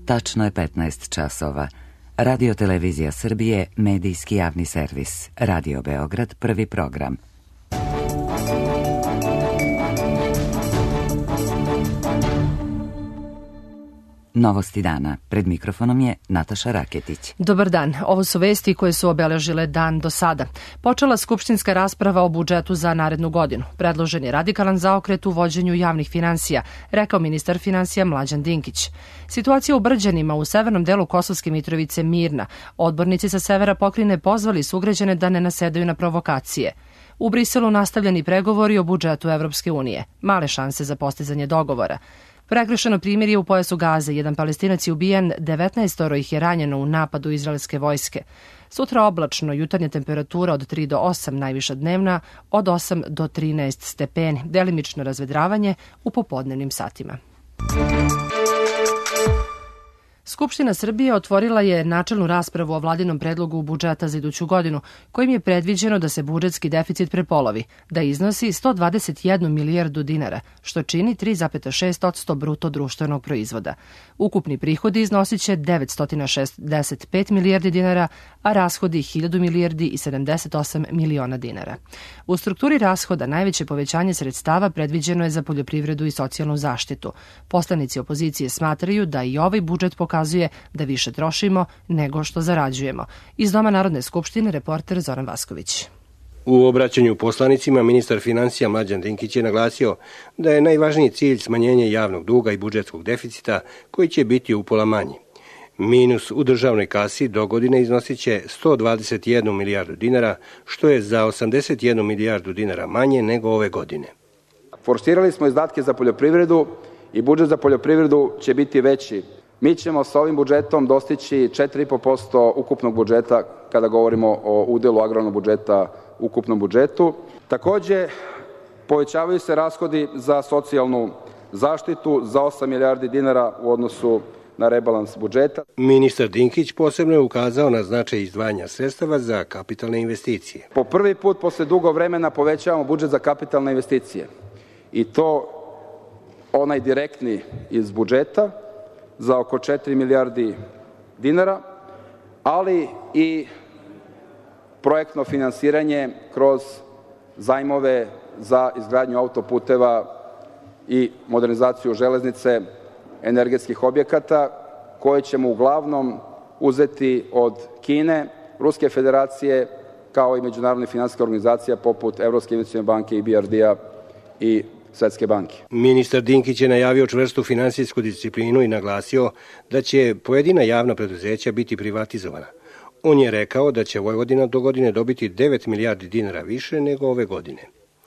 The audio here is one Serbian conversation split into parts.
Tačno je 15 časova. Radio Televizija Srbije, medijski javni servis. Radio Beograd, prvi program. Novosti dana. Pred mikrofonom je Nataša Raketić. Dobar dan. Ovo su vesti koje su obeležile dan do sada. Počela skupštinska rasprava o budžetu za narednu godinu. Predložen je radikalan zaokret u vođenju javnih finansija, rekao ministar finansija Mlađan Dinkić. Situacija u Brđanima u severnom delu Kosovske Mitrovice mirna. Odbornici sa severa pokrajine pozvali sugrađane da ne nasedaju na provokacije. U Briselu nastavljeni pregovori o budžetu Evropske unije. Male šanse za postizanje dogovora. Prekršeno primjer je u pojasu Gaze. Jedan Palestinac je ubijen, 19 ih je ranjeno u napadu izraelske vojske. Sutra oblačno, jutarnja temperatura od 3 do 8, najviša dnevna od 8 do 13 stepeni. Delimično razvedravanje u popodnevnim satima. Skupština Srbije otvorila je načelnu raspravu o vladinom predlogu budžeta za iduću godinu, kojim je predviđeno da se budžetski deficit prepolovi, da iznosi 121 milijardu dinara, što čini 3,6% bruto društvenog proizvoda. Ukupni prihodi iznosit će 965 milijardi dinara, a rashodi 1000 milijardi i 78 miliona dinara. U strukturi rashoda najveće povećanje sredstava predviđeno je za poljoprivredu i socijalnu zaštitu. Poslanici opozicije smatraju da i ovaj budžet pokazuje da više trošimo nego što zarađujemo. Iz Doma Narodne skupštine reporter Zoran Vasković. U obraćanju poslanicima ministar finansija Mlađan Dinkić je naglasio da je najvažniji cilj smanjenje javnog duga i budžetskog deficita koji će biti upola manji. Minus u državnoj kasi do godine iznosit će 121 milijardu dinara, što je za 81 milijardu dinara manje nego ove godine. Forsirali smo izdatke za poljoprivredu i budžet za poljoprivredu će biti veći. Mi ćemo sa ovim budžetom dostići 4,5% ukupnog budžeta kada govorimo o udelu agrarnog budžeta u ukupnom budžetu. Takođe, povećavaju se rashodi za socijalnu zaštitu za 8 milijardi dinara u odnosu na rebalans budžeta. Ministar Dinkić posebno je ukazao na značaj izdvajanja sredstava za kapitalne investicije. Po prvi put posle dugo vremena povećavamo budžet za kapitalne investicije. I to onaj direktni iz budžeta, za oko 4 milijardi dinara, ali i projektno finansiranje kroz zajmove za izgradnju autoputeva i modernizaciju železnice, energetskih objekata, koje ćemo uglavnom uzeti od Kine, Ruske federacije, kao i međunarodne finansijske organizacije poput Evropske investicione banke, IBRD-a i Svetske banke. Ministar Dinkić je najavio čvrstu finansijsku disciplinu i naglasio da će pojedina javna preduzeća biti privatizovana. On je rekao da će Vojvodina do godine dobiti 9 milijardi dinara više nego ove godine.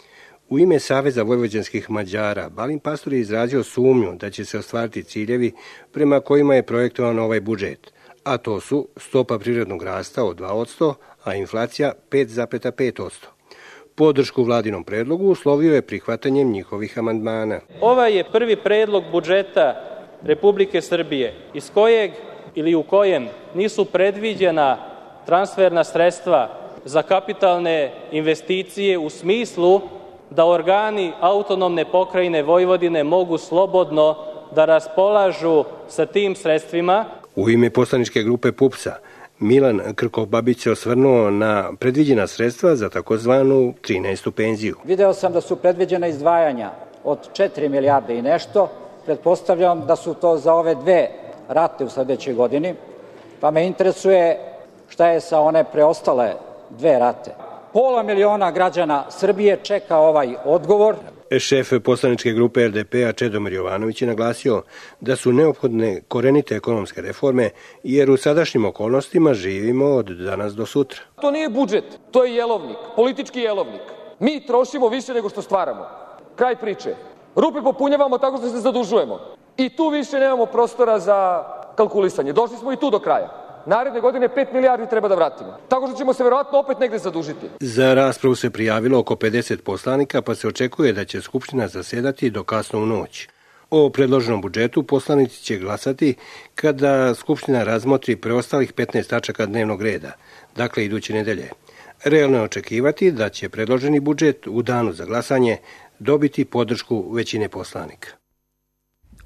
U ime Saveza vojvođanskih Mađara, Balint Pastor je izrazio sumnju da će se ostvariti ciljevi prema kojima je projektovan ovaj budžet, a to su stopa privrednog rasta od 2%, a inflacija 5,5%. Podršku vladinom predlogu uslovio je prihvatanjem njihovih amandmana. Ovaj je prvi predlog budžeta Republike Srbije iz kojeg ili u kojem nisu predviđena transferna sredstva za kapitalne investicije u smislu da organi autonomne pokrajine Vojvodine mogu slobodno da raspolažu sa tim sredstvima. U ime poslaničke grupe PUPS-a Milan Krkobabić se osvrnuo na predviđena sredstva za takozvanu 13. penziju. Video sam da su predviđena izdvajanja od 4 milijarde i nešto. Pretpostavljam da su to za ove dve rate u sledećoj godini, pa me interesuje šta je sa one preostale dve rate. 500.000 građana Srbije čeka ovaj odgovor. Šef poslaničke grupe RDP-a Čedomir Jovanović je naglasio da su neophodne korenite ekonomske reforme, jer u sadašnjim okolnostima živimo od danas do sutra. To nije budžet, to je jelovnik, politički jelovnik. Mi trošimo više nego što stvaramo. Kraj priče. Rupe popunjavamo tako što se zadužujemo. I tu više nemamo prostora za kalkulisanje. Došli smo i tu do kraja. Naredne godine 5 milijardi treba da vratimo. Tako što ćemo se verovatno opet negde zadužiti. Za raspravu se prijavilo oko 50 poslanika, pa se očekuje da će Skupština zasedati do kasno u noć. O predloženom budžetu poslanici će glasati kada Skupština razmotri preostalih 15 tačaka dnevnog reda, dakle iduće nedelje. Realno je očekivati da će predloženi budžet u danu za glasanje dobiti podršku većine poslanika.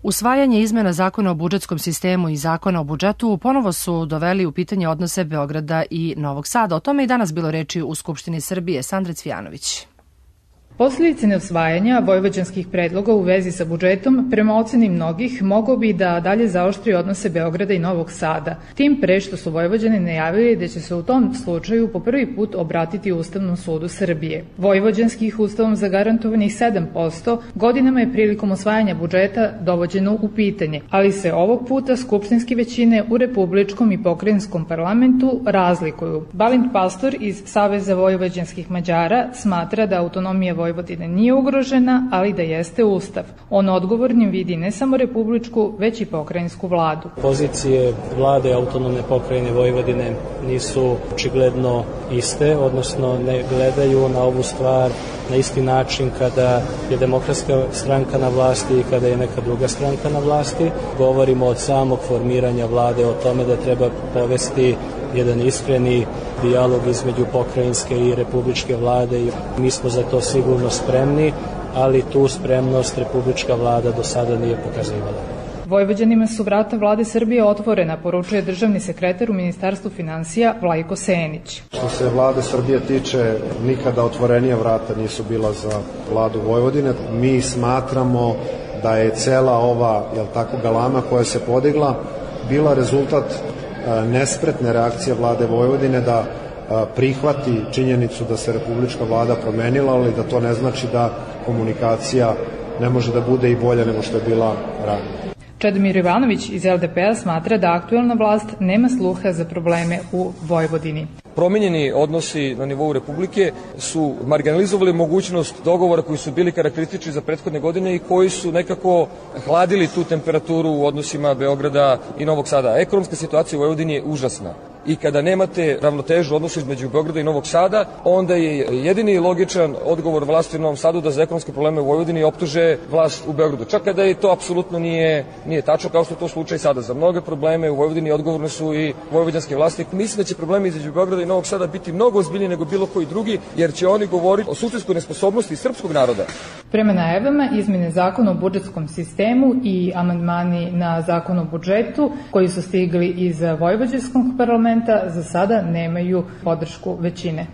Usvajanje izmena zakona o budžetskom sistemu i zakona o budžetu ponovo su doveli u pitanje odnose Beograda i Novog Sada. O tome i danas bilo reči u Skupštini Srbije. Sandra Cvijanović. Posledice neusvajanja vojvođanskih predloga u vezi sa budžetom, prema oceni mnogih, mogao bi da dalje zaoštri odnose Beograda i Novog Sada. Tim pre što su Vojvođani najavili da će se u tom slučaju po prvi put obratiti Ustavnom sudu Srbije. Vojvođanskih ustavom zagarantovanih 7% godinama je prilikom usvajanja budžeta dovođeno u pitanje, ali se ovog puta skupštinske većine u republičkom i pokrajinskom parlamentu razlikuju. Balint Pastor iz Saveza vojvođanskih Mađara smatra da autonomija Vojvodine nije ugrožena, ali da jeste Ustav. On odgovornim vidi ne samo republičku, već i pokrajinsku vladu. Pozicije vlade autonomne pokrajine Vojvodine nisu očigledno iste, odnosno ne gledaju na ovu stvar na isti način kada je Demokratska stranka na vlasti i kada je neka druga stranka na vlasti. Govorimo od samog formiranja vlade o tome da treba povesti jedan iskreni dijalog između pokrajinske i republičke vlade i mi smo za to sigurno spremni, ali tu spremnost republička vlada do sada nije pokazivala. Vojvođanima su vrata vlade Srbije otvorena, poručuje državni sekretar u Ministarstvu finansija Vlajko Senić. Što se vlade Srbije tiče, nikada otvorenija vrata nisu bila za vladu Vojvodine. Mi smatramo da je cela ova, galama koja se podigla, bila rezultat nespretne reakcije vlade Vojvodine da prihvati činjenicu da se republička vlada promenila, ali da to ne znači da komunikacija ne može da bude i bolja nego što je bila ranije. Čedomir Ivanović iz LDP-a smatra da aktuelna vlast nema sluha za probleme u Vojvodini. Promenjeni odnosi na nivou Republike su marginalizovali mogućnost dogovora koji su bili karakteristični za prethodne godine i koji su nekako hladili tu temperaturu u odnosima Beograda i Novog Sada. Ekonomska situacija u Vojvodini je užasna. I kada nemate ravnotežu odnosa između Beograda i Novog Sada, onda je jedini logičan odgovor vlasti u Novom Sadu da za ekonomske probleme u Vojvodini optuže vlast u Beogradu. Čak kada je to apsolutno nije tačno, kao što je to slučaj sada. Za mnoge probleme u Vojvodini odgovorne su i vojvođanske vlasti. Mislim da će problemi između Beograda i Novog Sada biti mnogo ozbiljniji nego bilo koji drugi, jer će oni govoriti o suštinskoj nesposobnosti srpskog naroda. Prema najavama, izmene zakona o budžetskom sistemu i amandmani na zakon o budžetu, koji su stigli iz vojvođanskog parlamenta, za sada nemaju podršku većine.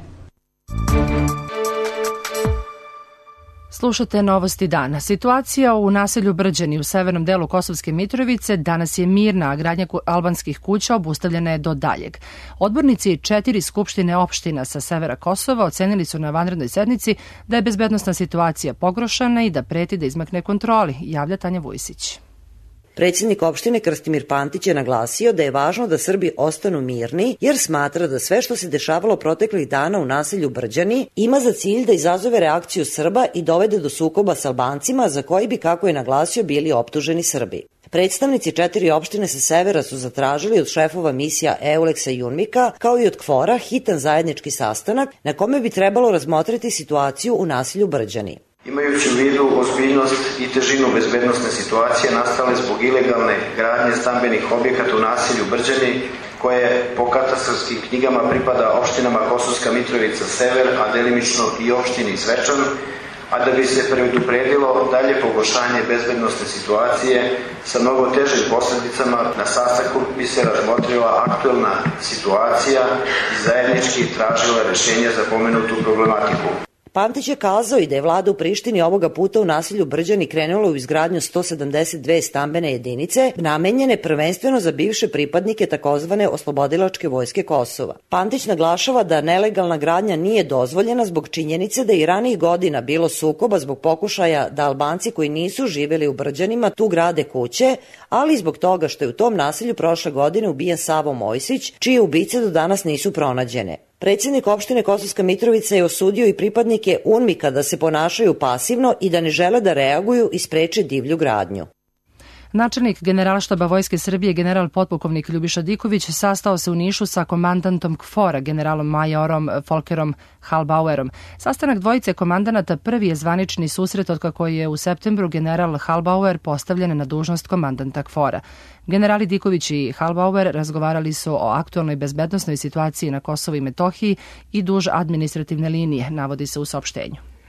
Slušate Novosti dana. Situacija u naselju Brđani u severnom delu Kosovske Mitrovice danas je mirna, a gradnja albanskih kuća obustavljena je do daljeg. Odbornici 4 skupštine opština sa severa Kosova ocenili su na vanrednoj sednici da je bezbednosna situacija pogoršana i da preti da izmakne kontroli, javlja Tanja Vujsić. Predsjednik opštine Krstimir Pantić je naglasio da je važno da Srbi ostanu mirni, jer smatra da sve što se dešavalo proteklih dana u naselju Brđani ima za cilj da izazove reakciju Srba i dovede do sukoba s Albancima, za koji bi, kako je naglasio, bili optuženi Srbi. Predstavnici 4 opštine sa severa su zatražili od šefova misija EULEX-a i UNMIK-a, kao i od KFOR-a, hitan zajednički sastanak na kome bi trebalo razmotriti situaciju u naselju Brđani. Imajući u vidu ozbiljnost i težinu bezbednosne situacije nastale zbog ilegalne gradnje stambenih objekata u naselju Brđani, koje po katastarskim knjigama pripada opštinama Kosovska Mitrovica sever, a delimično i opštini Zvečan, a da bi se predupredilo dalje pogoršanje bezbednosne situacije sa mnogo težim posledicama, na sastanku bi se razmotrila aktuelna situacija i zajednički tražila rešenja za pomenutu problematiku. Pantić je kazao i da je vlada u Prištini ovoga puta u naselju Brđani krenula u izgradnju 172 stambene jedinice, namenjene prvenstveno za bivše pripadnike takozvane oslobodilačke vojske Kosova. Pantić naglašava da nelegalna gradnja nije dozvoljena zbog činjenice da je i ranijih godina bilo sukoba zbog pokušaja da Albanci koji nisu živjeli u Brđanima tu grade kuće, ali i zbog toga što je u tom naselju prošle godine ubijen Savo Mojsić, čije ubice do danas nisu pronađene. Predsjednik opštine Kosovska Mitrovica je osudio i pripadnike UNMIK-a da se ponašaju pasivno i da ne žele da reaguju i spreče divlju gradnju. Načelnik Generalštaba Vojske Srbije, general potpukovnik Ljubiša Diković, sastao se u Nišu sa komandantom KFOR-a, generalom majorom Folkerom Halbauerom. Sastanak dvojice komandanata prvi je zvanični susret otkako je u septembru general Halbauer postavljen na dužnost komandanta KFOR-a. Generali Diković i Halbauer razgovarali su o aktualnoj bezbednosnoj situaciji na Kosovu i Metohiji i duž administrativne linije, navodi se u saopštenju.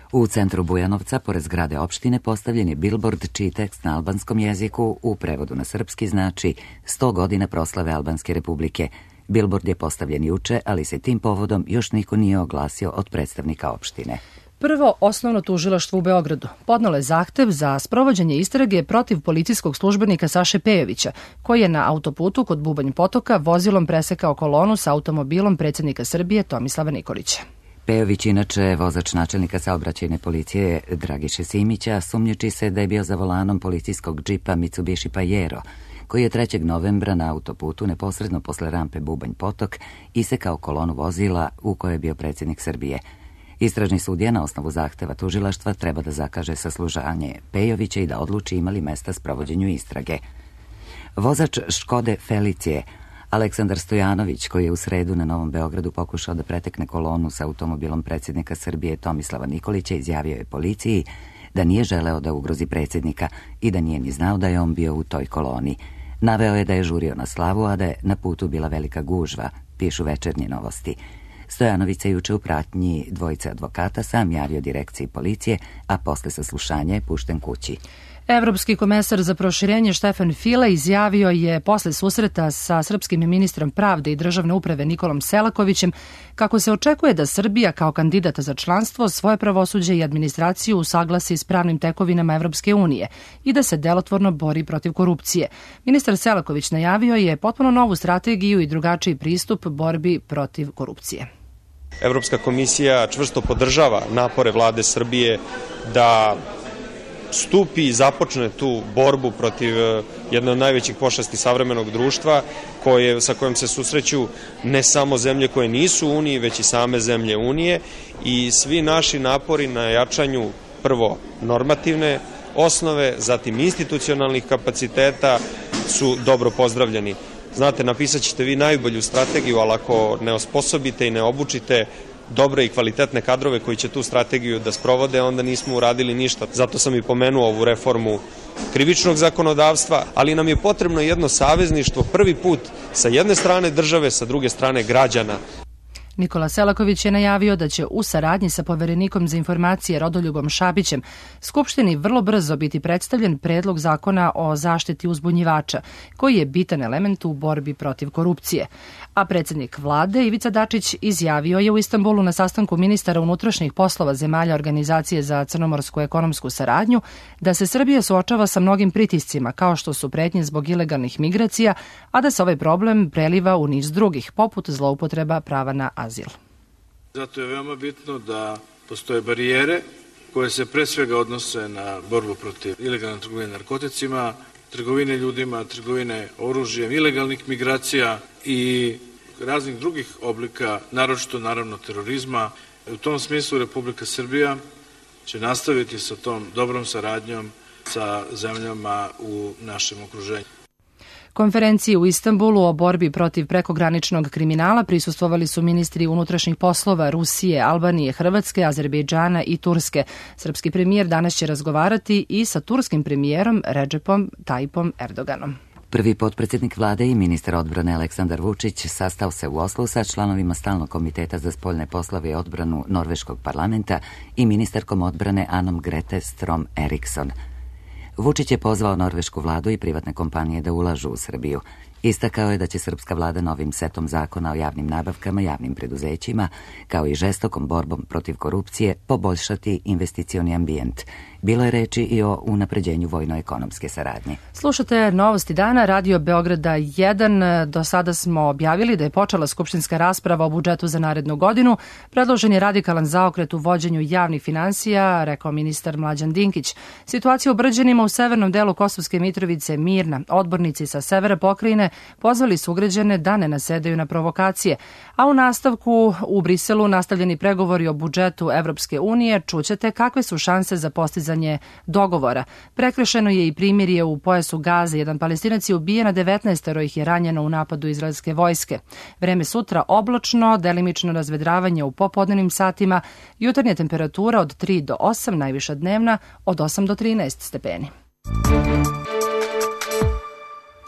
U centru Bujanovca, pored zgrade opštine, postavljen je bilbord čiji tekst na albanskom jeziku u prevodu na srpski znači 100 godina proslave Albanske republike. Bilbord je postavljen juče, ali se tim povodom još niko nije oglasio od predstavnika opštine. Prvo osnovno tužilaštvo u Beogradu podnelo je zahtev za sprovođenje istrage protiv policijskog službenika Saše Pejovića, koji je na autoputu kod Bubanj Potoka vozilom presekao kolonu sa automobilom predsjednika Srbije Tomislava Nikolića. Pejović, inače vozač načelnika saobraćajne policije Dragiše Simića, sumnjiči se da je bio za volanom policijskog džipa Mitsubishi Pajero, koji je 3. novembra na autoputu neposredno posle rampe Bubanj Potok isekao kolonu vozila u kojoj je bio predsjednik Srbije. Istražni sudija na osnovu zahteva tužilaštva treba da zakaže saslušanje Pejovića i da odluči ima li mesta sprovođenju istrage. Vozač Škode Felicije Aleksandar Stojanović, koji je u sredu na Novom Beogradu pokušao da pretekne kolonu sa automobilom predsjednika Srbije Tomislava Nikolića, izjavio je policiji da nije želeo da ugrozi predsjednika i da nije ni znao da je on bio u toj koloni. Naveo je da je žurio na slavu, a da je na putu bila velika gužva, pišu Večernje novosti. Stojanović se juče u pratnji dvojice advokata sam javio direkciji policije, a posle saslušanja je pušten kući. Evropski komesar za proširenje Štefan File izjavio je posle susreta sa srpskim ministrom pravde i državne uprave Nikolom Selakovićem kako se očekuje da Srbija kao kandidata za članstvo svoje pravosuđe i administraciju usaglasi s pravnim tekovinama Evropske unije i da se delotvorno bori protiv korupcije. Ministar Selaković najavio je potpuno novu strategiju i drugačiji pristup borbi protiv korupcije. Evropska komisija čvrsto podržava napore vlade Srbije da stupi i započne tu borbu protiv jedne od najvećih pošasti savremenog društva sa kojom se susreću ne samo zemlje koje nisu u Uniji, već i same zemlje Unije, i svi naši napori na jačanju prvo normativne osnove, zatim institucionalnih kapaciteta su dobro pozdravljeni. Znate, napisat ćete vi najbolju strategiju, ali ako ne osposobite i ne obučite dobre i kvalitetne kadrove koji će tu strategiju da sprovode, onda nismo uradili ništa. Zato sam i pomenuo ovu reformu krivičnog zakonodavstva, ali nam je potrebno jedno savezništvo prvi put sa jedne strane države, sa druge strane građana. Nikola Selaković je najavio da će u saradnji sa poverenikom za informacije Rodoljubom Šabićem Skupštini vrlo brzo biti predstavljen predlog zakona o zaštiti uzbunjivača, koji je bitan element u borbi protiv korupcije. A predsjednik vlade Ivica Dačić izjavio je u Istanbulu na sastanku ministara unutrašnjih poslova zemalja Organizacije za crnomorsku ekonomsku saradnju da se Srbija suočava sa mnogim pritiscima, kao što su pretnje zbog ilegalnih migracija, a da se ovaj problem preliva u niz drugih, poput zloupotreba prava na azil. Zato je veoma bitno da postoje barijere koje se pre svega odnose na borbu protiv ilegalne trgovine narkoticima, trgovine ljudima, trgovine oružjem, ilegalnih migracija i raznih drugih oblika, naročito naravno terorizma. U tom smislu Republika Srbija će nastaviti sa tom dobrom saradnjom sa zemljama u našem okruženju. Konferenciji u Istanbulu o borbi protiv prekograničnog kriminala prisustvovali su ministri unutrašnjih poslova Rusije, Albanije, Hrvatske, Azerbejdžana i Turske. Srpski premijer danas će razgovarati i sa turskim premijerom Redžepom Tajipom Erdoganom. Prvi potpredsjednik vlade i ministar odbrane Aleksandar Vučić sastao se u Oslu sa članovima Stalnog komiteta za spoljne poslove i odbranu Norveškog parlamenta i ministarkom odbrane Anom Grete Strom Eriksson. Vučić je pozvao norvešku vladu i privatne kompanije da ulažu u Srbiju. Istakao je da će srpska vlada novim setom zakona o javnim nabavkama, javnim preduzećima, kao i žestokom borbom protiv korupcije, poboljšati investicioni ambijent. Bilo je reči i o unapređenju vojno-ekonomske saradnje. Slušate Novosti dana, Radio Beograda 1. Do sada smo objavili da je počela skupštinska rasprava o budžetu za narednu godinu. Predložen je radikalan zaokret u vođenju javnih finansija, rekao ministar Mlađan Dinkić. Situacija u Brđanima u severnom delu Kosovske Mitrovice je mirna. Odbornici sa severa pokrajine pozvali sugrađane da ne nasedaju na provokacije. A u nastavku u Briselu nastavljeni pregovori o budžetu Evropske unije, čućete kakve su šanse za postizanje dogovora. Prekršeno je i primirje u pojasu Gaze. Jedan Palestinac je ubijen, a 19 ih je ranjeno u napadu izraelske vojske. Vreme sutra oblačno, delimično razvedravanje u popodnevnim satima, jutarnja temperatura od 3 do 8, najviša dnevna od 8 do 13 stepeni.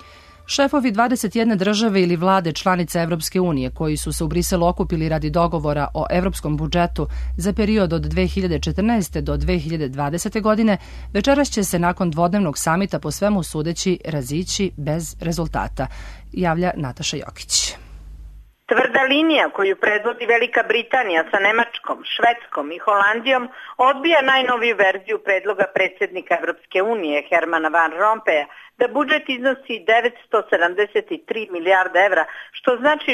Šefovi 21 države ili vlade članice Evropske unije koji su se u Briselu okupili radi dogovora o evropskom budžetu za period od 2014. do 2020. godine večeras će se nakon dvodnevnog samita po svemu sudeći razići bez rezultata, javlja Nataša Jokić. Tvrda linija koju predvodi Velika Britanija sa Nemačkom, Švedskom i Holandijom odbija najnoviju verziju predloga predsjednika Evropske unije Hermana Van Rompuya da budžet iznosi 973 milijarda evra, što znači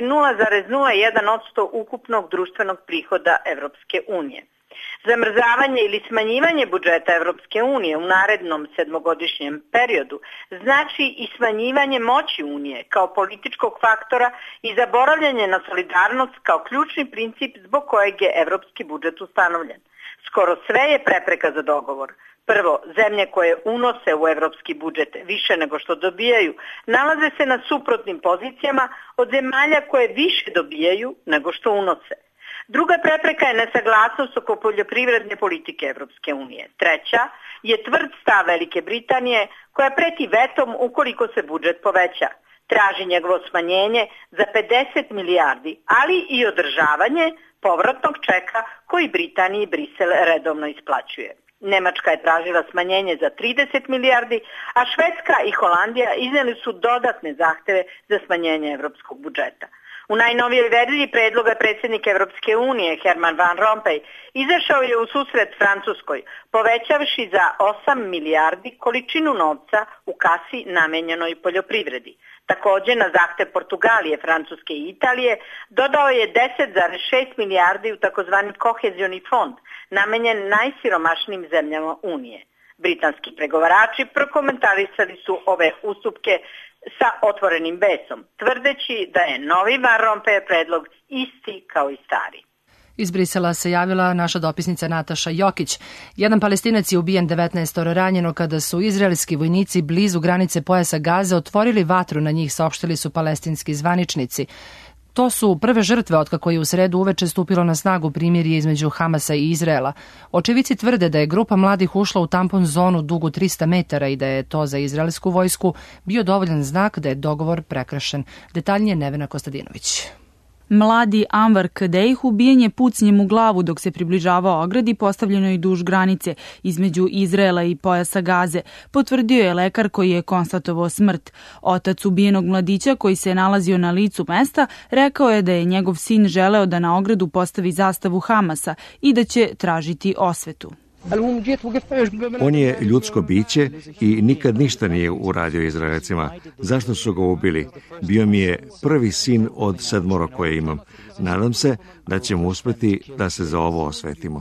0,01% ukupnog društvenog prihoda Evropske unije. Zamrzavanje ili smanjivanje budžeta Evropske unije u narednom sedmogodišnjem periodu znači i smanjivanje moći Unije kao političkog faktora i zaboravljanje na solidarnost kao ključni princip zbog kojeg je evropski budžet ustanovljen. Skoro sve je prepreka za dogovor. Prvo, zemlje koje unose u evropski budžet više nego što dobijaju nalaze se na suprotnim pozicijama od zemalja koje više dobijaju nego što unose. Druga prepreka je nesaglasnost oko poljoprivredne politike Evropske unije. Treća je tvrd stav Velike Britanije koja preti vetom ukoliko se budžet poveća. Traži njegovo smanjenje za 50 milijardi, ali i održavanje povratnog čeka koji Britaniji Brisel redovno isplaćuje. Nemačka je tražila smanjenje za 30 milijardi, a Švedska i Holandija iznijeli su dodatne zahteve za smanjenje evropskog budžeta. U najnovijoj verziji predloga predsjednika Evropske unije Herman Van Rompuy izašao je u susret Francuskoj, povećavši za 8 milijardi količinu novca u kasi namenjenoj poljoprivredi. Također na zahtev Portugalije, Francuske i Italije dodao je 10,6 milijardi u takozvani kohezioni fond, namenjen najsiromašnijim zemljama Unije. Britanski pregovarači prokomentarisali su ove ustupke sa otvorenim besom, tvrdeći da je novi Van Rompuy predlog isti kao i stari. Iz Brisela se javila naša dopisnica Nataša Jokić. Jedan Palestinac je ubijen, 19 ranjeno kada su izraelski vojnici blizu granice pojasa Gaze otvorili vatru na njih, saopštili su palestinski zvaničnici. To su prve žrtve otkako je u sredu uveče stupilo na snagu primirje između Hamasa i Izraela. Očevici tvrde da je grupa mladih ušla u tampon zonu dugu 300 metara i da je to za izraelsku vojsku bio dovoljan znak da je dogovor prekršen. Detaljnije Nevena Kostadinović. Mladi Anvar Kadejh ubijen je pucnjem u glavu dok se približavao ogradi postavljenoj duž granice između Izraela i pojasa Gaze, potvrdio je lekar koji je konstatovao smrt. Otac ubijenog mladića koji se nalazio na licu mesta rekao je da je njegov sin želeo da na ogradu postavi zastavu Hamasa i da će tražiti osvetu. On je ljudsko biće i nikad ništa nije uradio Izraelcima. Zašto su ga ubili? Bio mi je prvi sin od 7 koje imam. Nadam se da ćemo uspeti da se za ovo osvetimo.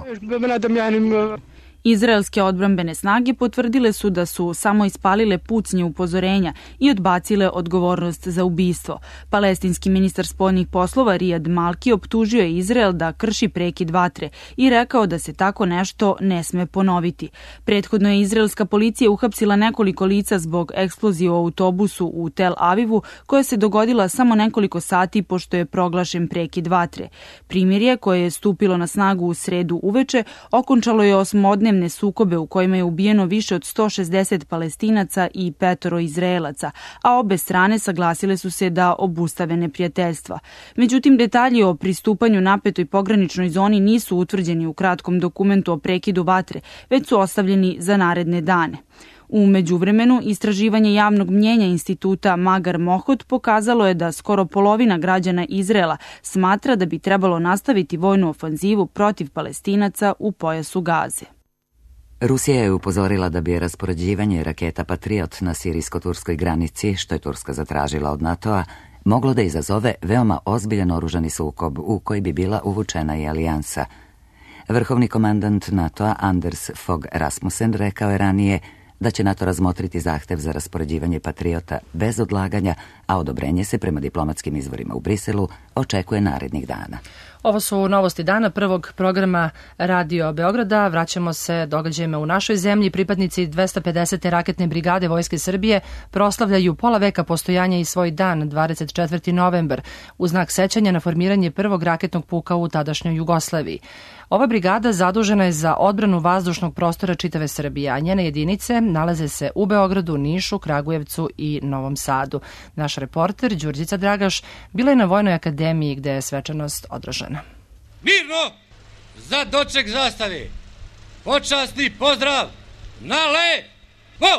Izraelske odbrambene snage potvrdile su da su samo ispalile pucnje upozorenja i odbacile odgovornost za ubistvo. Palestinski ministar spoljnih poslova Rijad Malki optužio je Izrael da krši prekid vatre i rekao da se tako nešto ne sme ponoviti. Prethodno je izraelska policija uhapsila nekoliko lica zbog eksplozije u autobusu u Tel Avivu koja se dogodila samo nekoliko sati pošto je proglašen prekid vatre. Primirje koje je stupilo na snagu u sredu uveče okončalo je 8-dnevne sukobe u kojima je ubijeno više od 160 Palestinaca i 5 Izraelaca, a obe strane saglasile su se da obustave neprijateljstva. Međutim, detalji o pristupanju napetoj pograničnoj zoni nisu utvrđeni u kratkom dokumentu o prekidu vatre, već su ostavljeni za naredne dane. U međuvremenu, istraživanje javnog mnjenja instituta Magar Mohot pokazalo je da skoro polovina građana Izraela smatra da bi trebalo nastaviti vojnu ofanzivu protiv Palestinaca u pojasu Gaze. Rusija je upozorila da bi raspoređivanje raketa Patriot na sirijsko-turskoj granici, što je Turska zatražila od NATO-a, moglo da izazove veoma ozbiljan oružani sukob u koji bi bila uvučena i alijansa. Vrhovni komandant NATO-a Anders Fogh Rasmussen rekao je ranije da će NATO razmotriti zahtev za raspoređivanje Patriota bez odlaganja, a odobrenje se prema diplomatskim izvorima u Briselu očekuje narednih dana. Ovo su novosti dana prvog programa Radio Beograda. Vraćamo se događajima u našoj zemlji. Pripadnici 250. raketne brigade Vojske Srbije proslavljaju pola veka postojanja i svoj dan, 24. novembar, u znak sećanja na formiranje prvog raketnog puka u tadašnjoj Jugoslaviji. Ova brigada zadužena je za odbranu vazdušnog prostora čitave Srbije, a njene jedinice nalaze se u Beogradu, Nišu, Kragujevcu i Novom Sadu. Naš reporter Đurđica Dragaš bila je na Vojnoj akademiji gde je svečanost održana. Mirno za doček zastave. Počasni pozdrav na levo!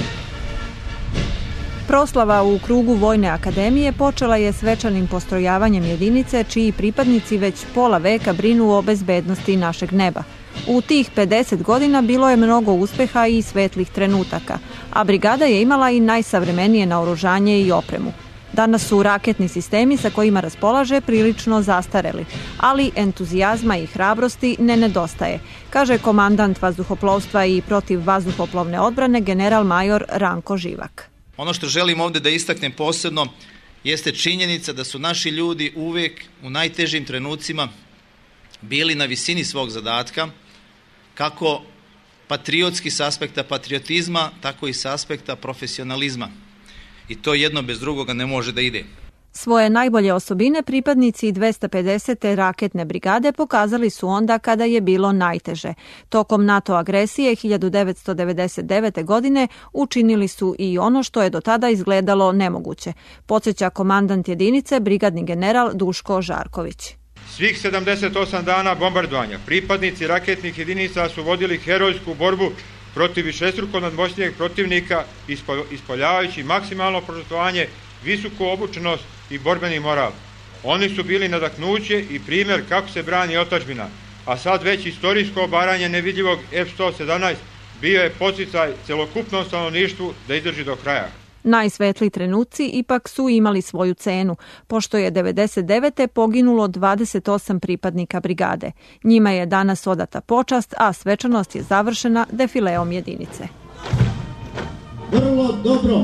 Proslava u krugu Vojne akademije počela je svečanim postrojavanjem jedinice čiji pripadnici već pola veka brinu o bezbednosti našeg neba. U tih 50 godina bilo je mnogo uspeha i svetlih trenutaka, a brigada je imala i najsavremenije naoružanje i opremu. Danas su raketni sistemi sa kojima raspolaže prilično zastareli, ali entuzijazma i hrabrosti ne nedostaje, kaže komandant vazduhoplovstva i protivvazduhoplovne odbrane general major Ranko Živak. Ono što želim ovde da istaknem posebno jeste činjenica da su naši ljudi uvek u najtežim trenucima bili na visini svog zadatka, kako patriotski s aspekta patriotizma, tako i s aspekta profesionalizma. I to jedno bez drugoga ne može da ide. Svoje najbolje osobine pripadnici 250. raketne brigade pokazali su onda kada je bilo najteže. Tokom NATO agresije 1999. godine učinili su i ono što je do tada izgledalo nemoguće, podsjeća komandant jedinice, brigadni general Duško Žarković. Svih 78 dana bombardovanja pripadnici raketnih jedinica su vodili herojsku borbu protiv višestruko nadmoćnijeg protivnika, ispoljavajući maksimalno požrtvovanje, visoku obučenost i borbeni moral. Oni su bili nadahnuće i primjer kako se brani otadžbina, a sad već istorijsko obaranje nevidljivog F-117 bio je podsticaj celokupnom stanovništvu da izdrži do kraja. Najsvetliji trenuci ipak su imali svoju cenu, pošto je 1999. poginulo 28 pripadnika brigade. Njima je danas odata počast, a svečanost je završena defileom jedinice. Vrlo dobro!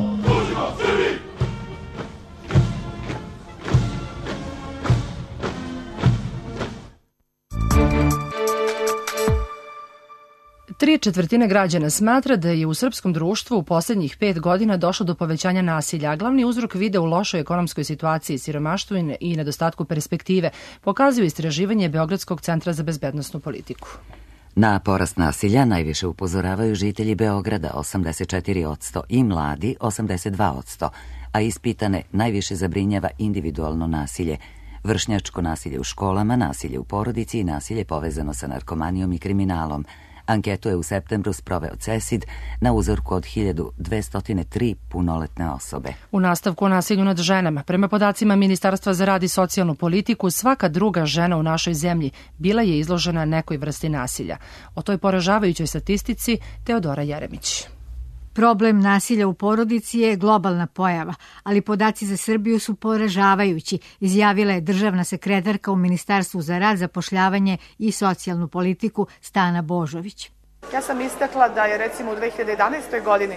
3/4 građana smatra da je u srpskom društvu u poslednjih 5 godina došlo do povećanja nasilja, a glavni uzrok vide u lošoj ekonomskoj situaciji, siromaštvu i nedostatku perspektive, pokazuju istraživanje Beogradskog centra za bezbednosnu politiku. Na porast nasilja najviše upozoravaju žitelji Beograda 84% i mladi 82%, a ispitane najviše zabrinjava individualno nasilje, vršnjačko nasilje u školama, nasilje u porodici i nasilje povezano sa narkomanijom i kriminalom. Anketu je u septembru sproveo CESID na uzorku od 1203 punoletne osobe. U nastavku o nasilju nad ženama, prema podacima Ministarstva za rad i socijalnu politiku, svaka druga žena u našoj zemlji bila je izložena nekoj vrsti nasilja. O toj poražavajućoj statistici Teodora Jeremić. Problem nasilja u porodici je globalna pojava, ali podaci za Srbiju su poražavajući, izjavila je državna sekretarka u Ministarstvu za rad, zapošljavanje i socijalnu politiku Stana Božović. Ja sam istakla da je recimo u 2011. godini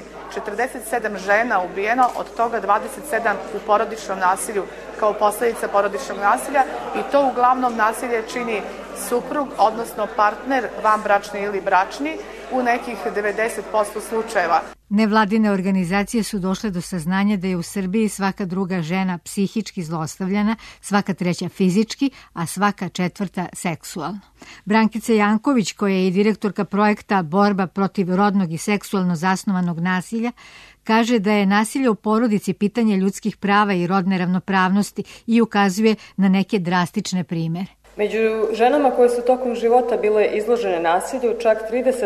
47 žena ubijeno, od toga 27 u porodičnom nasilju kao posljedica porodičnog nasilja i to uglavnom nasilje čini suprug, odnosno partner vanbračni ili bračni u nekih 90% slučajeva. Nevladine organizacije su došle do saznanja da je u Srbiji svaka druga žena psihički zlostavljana, svaka treća fizički, a svaka četvrta seksualno. Brankica Janković, koja je i direktorka projekta Borba protiv rodnog i seksualno zasnovanog nasilja, kaže da je nasilje u porodici pitanje ljudskih prava i rodne ravnopravnosti i ukazuje na neke drastične primere. Među ženama koje su tokom života bile izložene nasilju, čak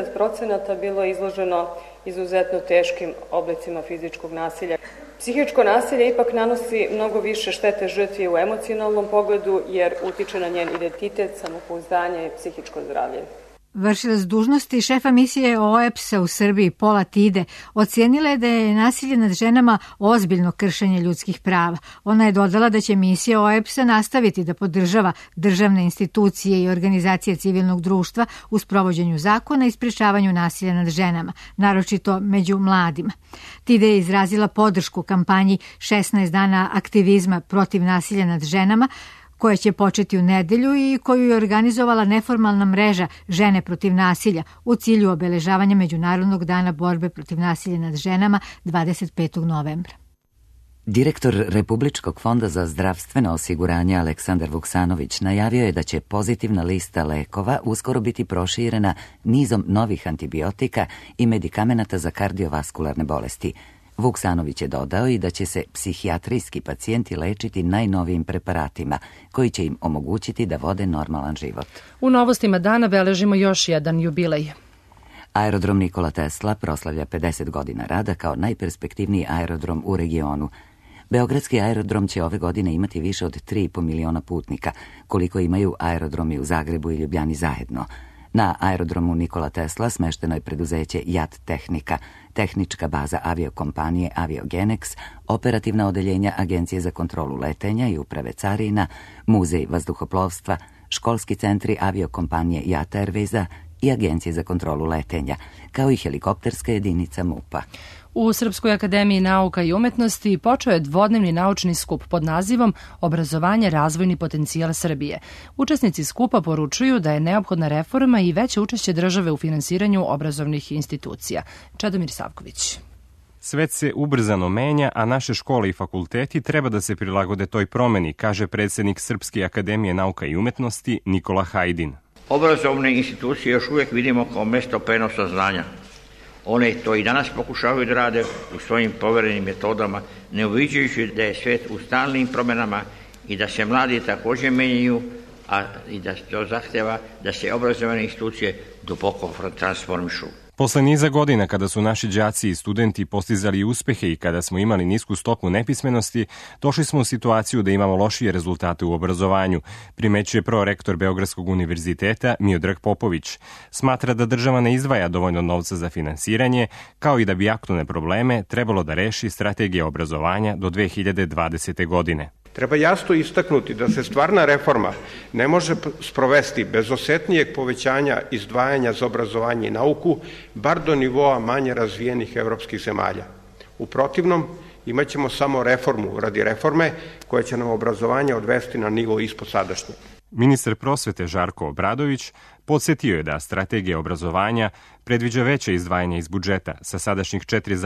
30% bilo je izloženo izuzetno teškim oblicima fizičkog nasilja. Psihičko nasilje ipak nanosi mnogo više štete žrtvi u emocionalnom pogledu jer utiče na njen identitet, samopouzdanje i psihičko zdravlje. Vršilac dužnosti šefa misije OEBS-a u Srbiji Pola Tide ocijenila je da je nasilje nad ženama ozbiljno kršenje ljudskih prava. Ona je dodala da će misija OEBS-a nastaviti da podržava državne institucije i organizacije civilnog društva u sprovođenju zakona i sprečavanju nasilja nad ženama, naročito među mladima. Tide je izrazila podršku kampanji 16 dana aktivizma protiv nasilja nad ženama, koja će početi u nedelju i koju je organizovala neformalna mreža Žene protiv nasilja u cilju obeležavanja Međunarodnog dana borbe protiv nasilja nad ženama 25. novembra. Direktor Republičkog fonda za zdravstveno osiguranje Aleksandar Vuksanović najavio je da će pozitivna lista lekova uskoro biti proširena nizom novih antibiotika i medikamenata za kardiovaskularne bolesti. Vuksanović je dodao i da će se psihijatrijski pacijenti lečiti najnovijim preparatima koji će im omogućiti da vode normalan život. U novostima dana beležimo još jedan jubilej. Aerodrom Nikola Tesla proslavlja 50 godina rada kao najperspektivniji aerodrom u regionu. Beogradski aerodrom će ove godine imati više od 3,5 miliona putnika, koliko imaju aerodromi u Zagrebu i Ljubljani zajedno. Na aerodromu Nikola Tesla smešteno je preduzeće JAT Tehnika, tehnička baza aviokompanije Aviogenex, operativna odeljenja Agencije za kontrolu letenja i uprave carina, muzej vazduhoplovstva, školski centri aviokompanije JAT Airwaysa i Agencije za kontrolu letenja, kao i helikopterska jedinica MUP-a. U Srpskoj akademiji nauka i umetnosti počeo je dvodnevni naučni skup pod nazivom Obrazovanje, razvojni potencijal Srbije. Učesnici skupa poručuju da je neophodna reforma i veće učešće države u finansiranju obrazovnih institucija. Čedomir Savković. Svet se ubrzano menja, a naše škole i fakulteti treba da se prilagode toj promeni, kaže predsjednik Srpske akademije nauka i umetnosti Nikola Hajdin. Obrazovne institucije još uvijek vidimo kao mesto prenosa znanja. One to i danas pokušavaju da rade u svojim poverenim metodama, ne uviđajući da je svet u stalnim promjenama i da se mladi također menjaju, a i da to zahtjeva da se obrazovane institucije duboko transformišu. Posle niza godina kada su naši đaci i studenti postizali uspehe i kada smo imali nisku stopu nepismenosti, došli smo u situaciju da imamo lošije rezultate u obrazovanju, primećuje prorektor Beogradskog univerziteta Miodrag Popović. Smatra da država ne izdvaja dovoljno novca za finansiranje, kao i da bi aktualne probleme trebalo da reši strategija obrazovanja do 2020. godine. Treba jasno istaknuti da se stvarna reforma ne može sprovesti bez osetnijeg povećanja izdvajanja za obrazovanje i nauku, bar do nivoa manje razvijenih evropskih zemalja. U protivnom, imat ćemo samo reformu radi reforme koja će nam obrazovanje odvesti na nivo ispod sadašnjeg. Ministar prosvete Žarko Obradović podsjetio je da strategija obrazovanja predviđa veće izdvajanje iz budžeta sa sadašnjih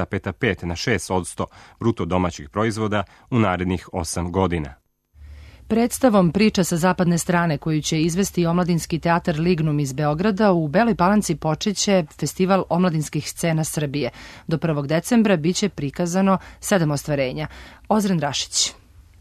4,5 na 6% bruto domaćih proizvoda u narednih 8 godina. Predstavom Priča sa zapadne strane koju će izvesti Omladinski teatar Lignum iz Beograda u Beloj Palanci počeće Festival omladinskih scena Srbije. Do 1. decembra biće prikazano 7 ostvarenja. Ozren Rašić.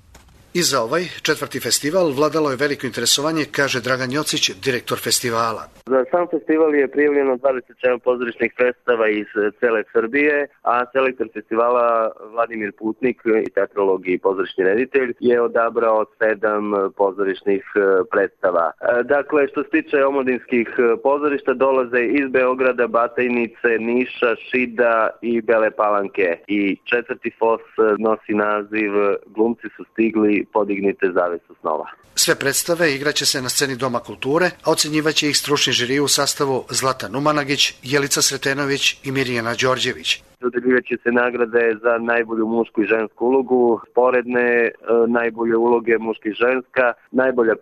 I za ovaj četvrti festival vladalo je veliko interesovanje, kaže Dragan Jocić, direktor festivala. Za sam festival je prijavljeno 27 pozorišnih predstava iz cele Srbije, a selektor festivala Vladimir Putnik i teatrolog i pozorišni reditelj je odabrao 7 pozorišnih predstava. Dakle, što se tiče omladinskih pozorišta, dolaze iz Beograda, Batajnice, Niša, Šida i Bele Palanke. I četvrti FOS nosi naziv Glumci su stigli, podignite zavesu snova. Sve predstave igraće se na sceni Doma kulture, a ocenjivaće ih stručni žiri u sastavu Zlatan Umanagić, Jelica Sretenović i Mirjana Đorđević. Dodeljivat će se nagrade za najbolju mušku i žensku ulogu, sporedne najbolje uloge muška i ženska, najbolja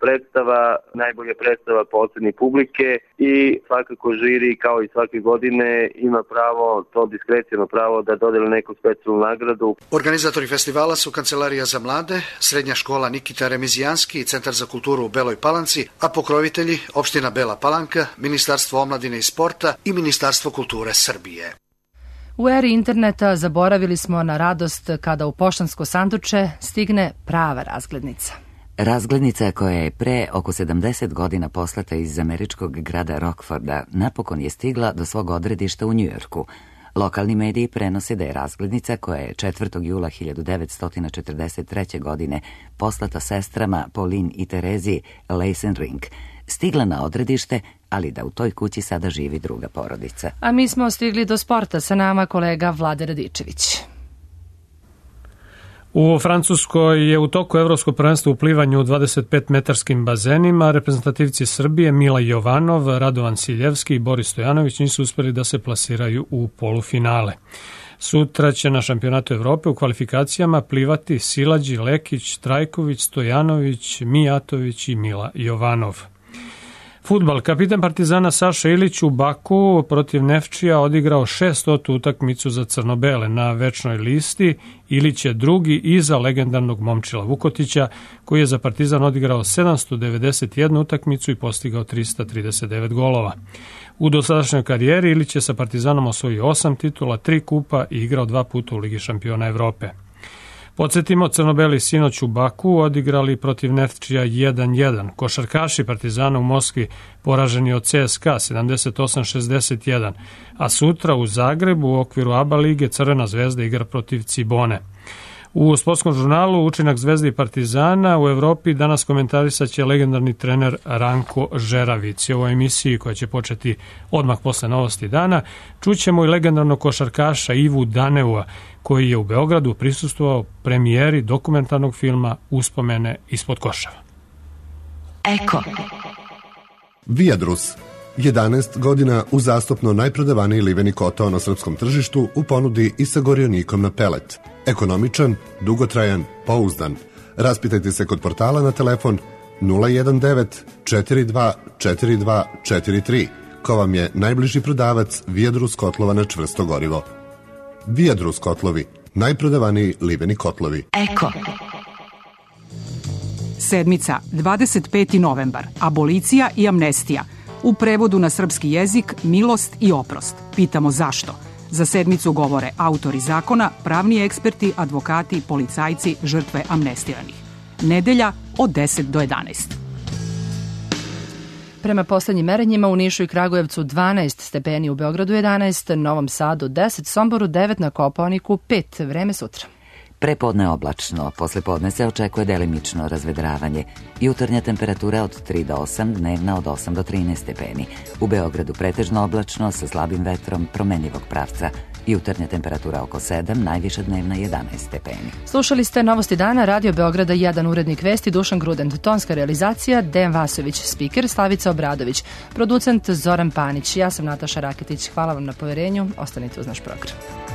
predstava po oceni publike i svakako žiri kao i svake godine ima pravo, to diskreciono pravo da dodeli neku specijalnu nagradu. Organizatori festivala su Kancelarija za mlade, Srednja škola Nikita Remizijanski i Centar za kulturu u Beloj Palanci, a pokrovitelji Opština Bela Palanka, Ministarstvo omladine i sporta i Ministarstvo kulture Srbije. U eri interneta zaboravili smo na radost kada u poštansko sanduče stigne prava razglednica. Razglednica koja je pre oko 70 godina poslata iz američkog grada Rockforda napokon je stigla do svog odredišta u Njujorku. Lokalni mediji prenose da je razglednica koja je 4. jula 1943. godine poslata sestrama Pauline i Terezi Leisenring stigla na odredište, ali da u toj kući sada živi druga porodica. A mi smo stigli do sporta, sa nama kolega Vlade Radičević. U Francuskoj je u toku Evropskog prvenstva u plivanju u 25-metarskim bazenima. Reprezentativci Srbije Mila Jovanov, Radovan Siljevski i Boris Stojanović nisu uspeli da se plasiraju u polufinale. Sutra će na šampionatu Evrope u kvalifikacijama plivati Silađi, Lekić, Trajković, Stojanović, Mijatović i Mila Jovanov. Fudbal. Kapitan Partizana Saša Ilić u Baku protiv Nefčija odigrao 600. utakmicu za crno-bele. Na večnoj listi Ilić je drugi iza legendarnog Momčila Vukotića, koji je za Partizan odigrao 791 utakmicu i postigao 339 golova. U dosadašnjoj karijeri Ilić je sa Partizanom osvojio 8 titula, 3 kupa i igrao 2 puta u Ligi šampiona Evrope. Podsjetimo, crno-beli sinoć u Baku odigrali protiv Nefčija 1-1. Košarkaši Partizana u Moskvi poraženi od CSKA 78-61, a sutra u Zagrebu u okviru ABA lige Crvena zvezda igra protiv Cibone. U sportskom žurnalu Učinak Zvezde i Partizana u Evropi danas komentarisat će legendarni trener Ranko Žeravić. U ovoj emisiji koja će početi odmah posle novosti dana čućemo i legendarnog košarkaša Ivu Daneua, koji je u Beogradu prisustvovao premijeri dokumentarnog filma Uspomene ispod koševa. Eko. Viadrus. 11 godina uzastopno najprodavaniji liveni kotao na srpskom tržištu u ponudi i sa gorionikom na pelet. Ekonomičan, dugotrajan, pouzdan. Raspitajte se kod portala na telefon 019 42 42 43, ko vam je najbliži prodavac Viadrus kotlova na čvrsto gorivo. Viadrus kotlovi, najprodavaniji liveni kotlovi. Eko. Sedmica, 25. novembar, abolicija i amnestija. U prevodu na srpski jezik milost i oprost. Pitamo zašto. Za sedmicu govore autori zakona, pravni eksperti, advokati, policajci, žrtve amnestiranih. Nedelja od 10 do 11. Prema poslednjim merenjima u Nišu i Kragujevcu 12 stepeni, u Beogradu 11, Novom Sadu 10, Somboru 9, na Kopaoniku 5. Vreme sutra. Prepodne oblačno, posle podne se očekuje delimično razvedravanje. Jutarnja temperatura od 3 do 8, dnevna od 8 do 13 stepeni. U Beogradu pretežno oblačno sa slabim vetrom promenljivog pravca. Jutarnja temperatura oko 7, najviša dnevna 11 stepeni. Slušali ste Novosti dana, Radio Beograda 1, urednik vesti Dušan Gruden, tonska realizacija Dejan Vasović, spiker Slavica Obradović, producent Zoran Panić. Ja sam Nataša Raketić. Hvala vam na poverenju, ostanite uz naš program.